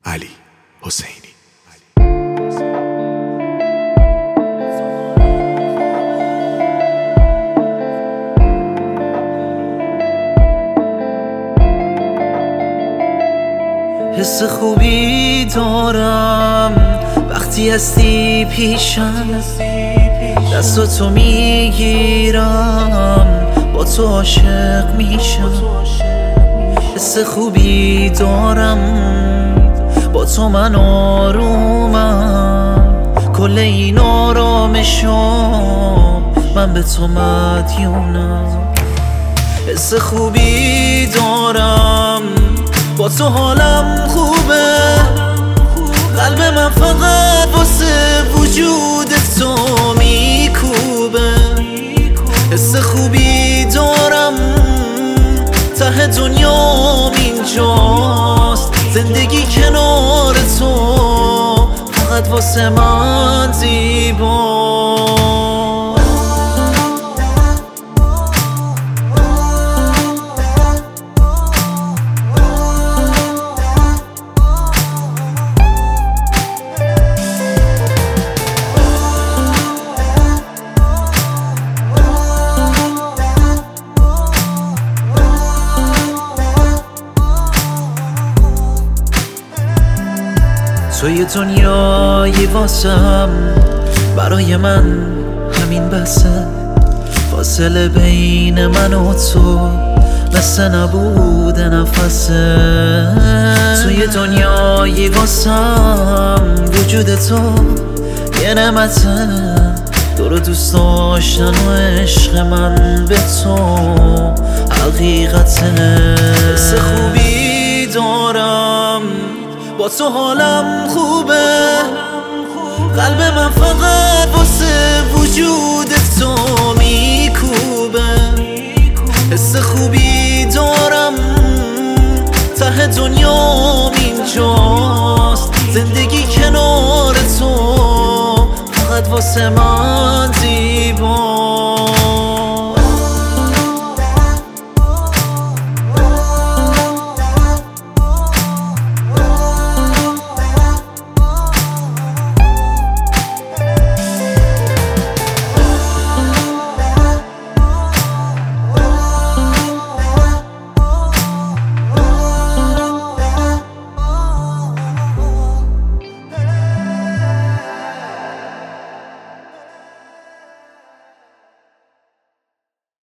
علی حسینی. حس خوبی دارم وقتی هستی پیشم، دستاتو میگیرم با تو عاشق میشم. حس خوبی دارم با تو من آرومم، کل این آرامشم من به تو مدیونم. حس خوبی دارم با تو حالم خوبه، قلب من فقط واسه وجود تو میکوبه. حس خوبی دارم ته دنیام اینجاست، زندگی کنار تو فقط واسه من زیباست. توی دنیایی واسم برای من همین بسه، فاصله بین من و تو مثل نبود نفسه. توی دنیایی واسم وجود تو یه نعمته، تو رو دوست داشتن و عشق من به تو حقیقته. حس خوبی دارم با تو حالم خوبه، قلب من فقط واسه وجود تو میکوبه. حس خوبی دارم ته دنیام اینجاست، زندگی کنار تو فقط واسه من زیباست.